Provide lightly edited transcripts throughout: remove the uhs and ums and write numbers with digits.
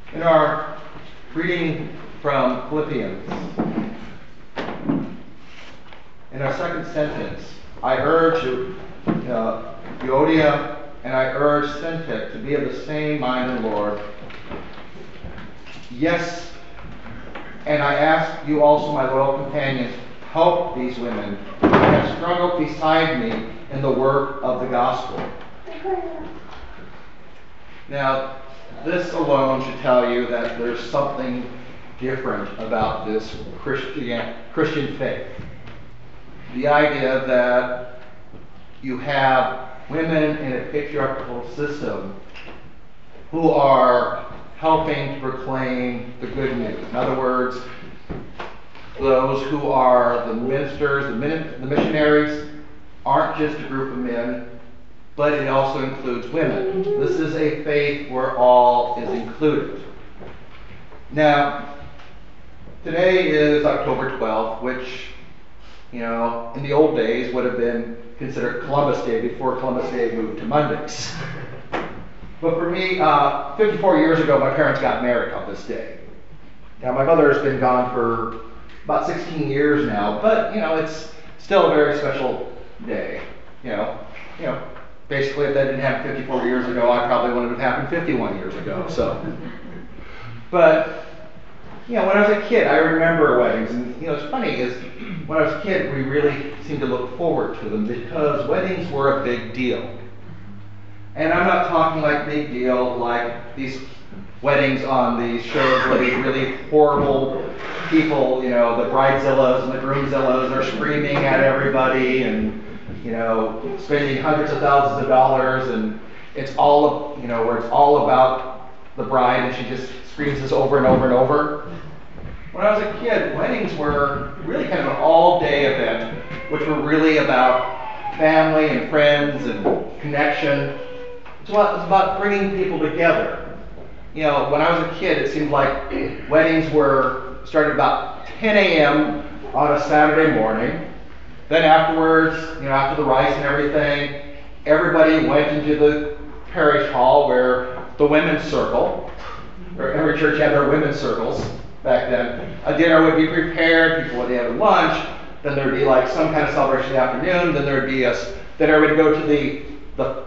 In our reading from Philippians, in our second sentence, I urge Euodia and I urge Syntyche to be of the same mind in the Lord. Yes, and I ask you also, my loyal companions, help these women who have struggled beside me in the work of the gospel. Now, this alone should tell you that there's something different about this Christian faith. The idea that you have women in a patriarchal system who are helping to proclaim the good news. In other words, those who are the ministers, the missionaries, aren't just a group of men, but it also includes women. This is a faith where all is included. Now, today is October 12th, which, in the old days would have been considered Columbus Day before Columbus Day moved to Mondays. But for me, 54 years ago, my parents got married on this day. Now, my mother's been gone for about 16 years now, but, it's still a very special day. Basically, if that didn't happen 54 years ago, I probably wouldn't have happened 51 years ago. But when I was a kid, I remember weddings, and it's funny is when I was a kid, we really seemed to look forward to them because weddings were a big deal. And I'm not talking like big deal like these weddings on these shows where these really horrible people, the bridezillas and the groomzillas are screaming at everybody and spending hundreds of thousands of dollars, and it's all where it's all about the bride and she just screams this over and over and over. When I was a kid, weddings were really kind of an all-day event, which were really about family and friends and connection. It's about bringing people together. When I was a kid, it seemed like weddings started about 10 a.m. on a Saturday morning. Then afterwards, after the rice and everything, everybody went into the parish hall where the women's circle, or every church had their women's circles back then. A dinner would be prepared, people would have lunch, then there'd be like some kind of celebration in the afternoon, then then everybody would go to the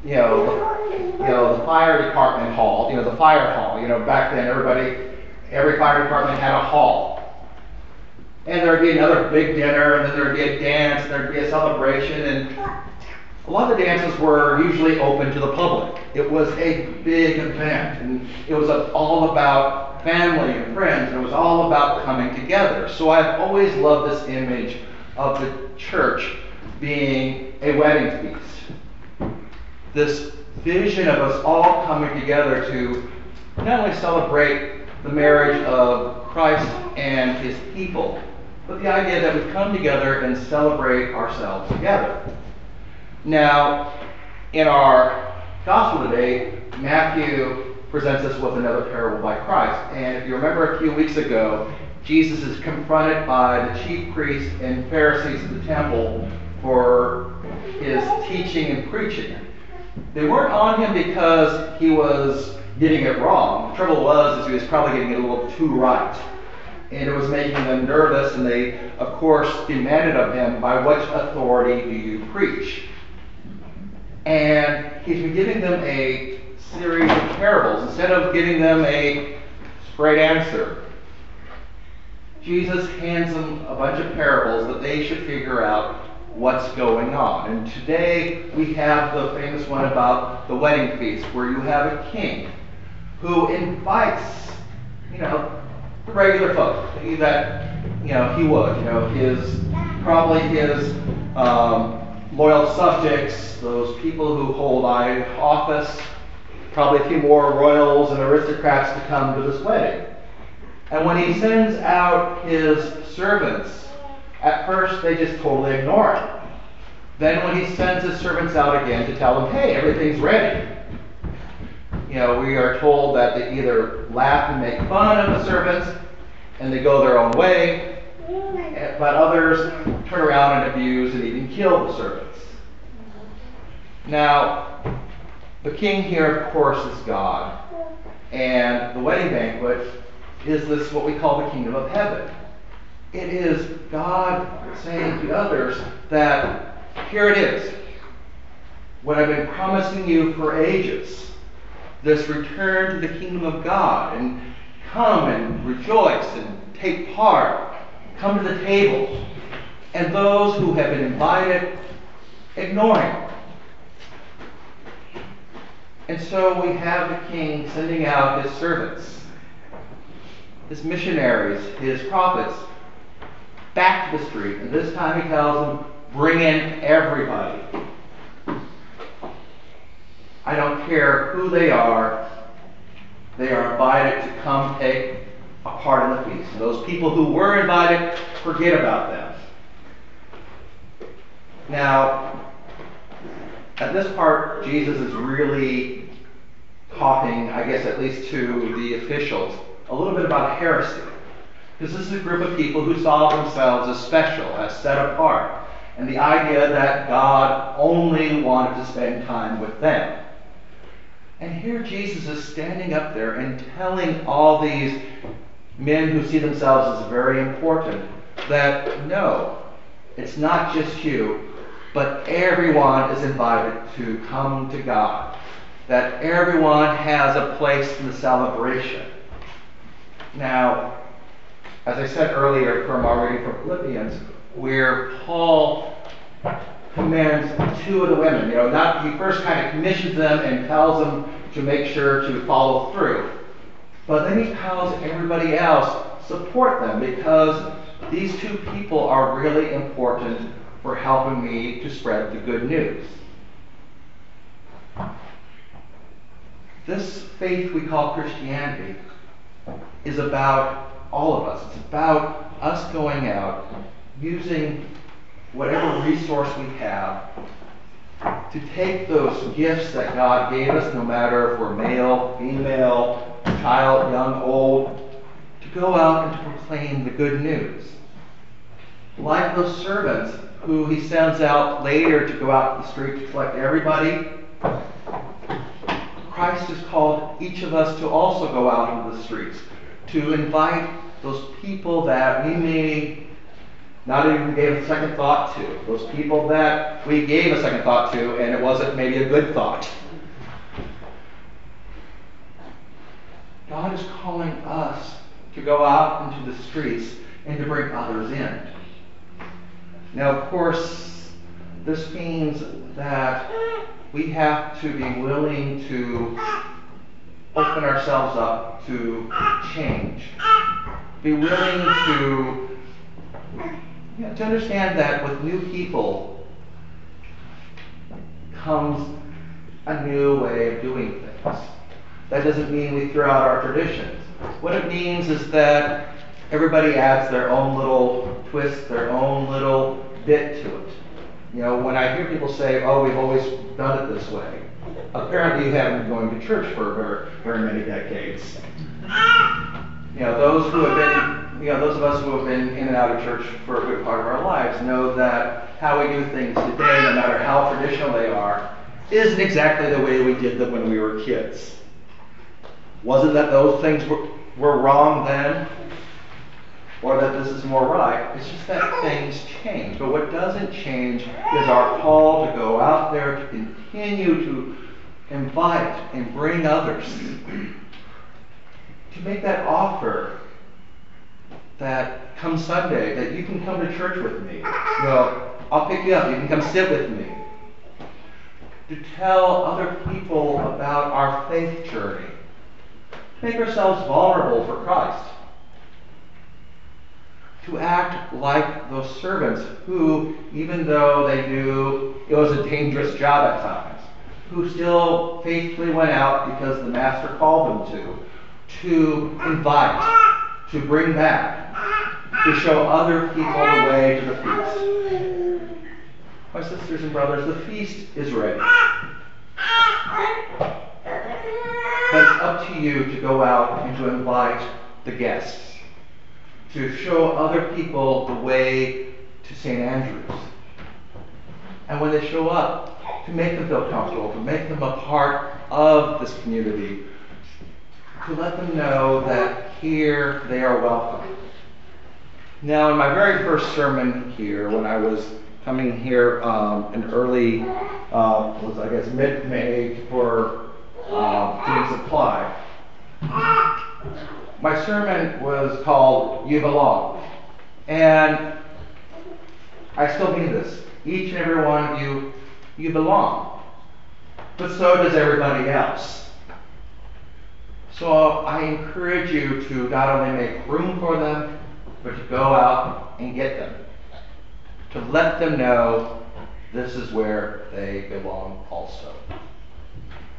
fire department hall, the fire hall. Back then every fire department had a hall. And there'd be another big dinner, and then there'd be a dance, and there'd be a celebration, and a lot of the dances were usually open to the public. It was a big event, and it was all about family and friends, and it was all about coming together. So I've always loved this image of the church being a wedding feast. This vision of us all coming together to not only celebrate the marriage of Christ and his people, but the idea that we come together and celebrate ourselves together. Now, in our gospel today, Matthew presents us with another parable by Christ. And if you remember a few weeks ago, Jesus is confronted by the chief priests and Pharisees of the temple for his teaching and preaching. They weren't on him because he was getting it wrong. The trouble was he was probably getting it a little too right. And it was making them nervous, and they, of course, demanded of him, by what authority do you preach? And he's been giving them a series of parables instead of giving them a straight answer. Jesus hands them a bunch of parables that they should figure out what's going on. And today we have the famous one about the wedding feast, where you have a king who invites, the regular folk that he would, his loyal subjects, those people who hold high office, probably a few more royals and aristocrats to come to this wedding. And when he sends out his servants, at first they just totally ignore it. Then when he sends his servants out again to tell them, hey, everything's ready, we are told that they either laugh and make fun of the servants and they go their own way, but others turn around and abuse and even kill the servants. Now, the king here, of course, is God. And the wedding banquet is this, what we call the kingdom of heaven. It is God saying to others that here it is, what I've been promising you for ages, this return to the kingdom of God, and come and rejoice and take part, come to the table. And those who have been invited, ignoring. And so we have the king sending out his servants, his missionaries, his prophets, back to the street. And this time he tells them, bring in everybody. I don't care who they are invited to come take a part in the feast. And those people who were invited, forget about them. Now, at this part, Jesus is really talking, I guess at least to the officials, a little bit about heresy. Because this is a group of people who saw themselves as special, as set apart, and the idea that God only wanted to spend time with them. And here Jesus is standing up there and telling all these men who see themselves as very important that no, it's not just you, but everyone is invited to come to God. That everyone has a place in the celebration. Now, as I said earlier from our reading from Philippians, where Paul commends two of the women. He first kind of commissions them and tells them to make sure to follow through. But then he tells everybody else, support them, because these two people are really important for helping me to spread the good news. This faith we call Christianity is about all of us. It's about us going out, using whatever resource we have to take those gifts that God gave us, no matter if we're male, female, child, young, old, to go out and to proclaim the good news. Like those servants who he sends out later to go out to the street to collect everybody, Christ has called each of us to also go out into the streets, to invite those people that we may not even gave a second thought to, those people that we gave a second thought to and it wasn't maybe a good thought. God is calling us to go out into the streets and to bring others in. Now, of course, this means that we have to be willing to open ourselves up to change. Be willing to understand that with new people comes a new way of doing things. That doesn't mean we throw out our traditions. What it means is that everybody adds their own little twist, their own little bit to it. When I hear people say, oh, we've always done it this way, apparently you haven't been going to church for very, very many decades. Those of us who have been in and out of church for a good part of our lives know that how we do things today, no matter how traditional they are, isn't exactly the way we did them when we were kids. Wasn't that those things were wrong then? Or that this is more right? It's just that things change. But what doesn't change is our call to go out there to continue to invite and bring others. To make that offer that come Sunday, that you can come to church with me. I'll pick you up. You can come sit with me. To tell other people about our faith journey. Make ourselves vulnerable for Christ. To act like those servants who, even though it was a dangerous job at times, who still faithfully went out because the master called them to invite, to bring back, to show other people the way to the feast. My sisters and brothers, the feast is ready. But it's up to you to go out and to invite the guests, to show other people the way to St. Andrews. And when they show up, to make them feel comfortable, to make them a part of this community, to let them know that here they are welcome. Now, in my very first sermon here, when I was coming here in early, was I guess mid-May for doing supply, my sermon was called "You Belong," and I still mean this. Each and every one of you, you belong, but so does everybody else. So I encourage you to not only make room for them, but to go out and get them. To let them know this is where they belong also.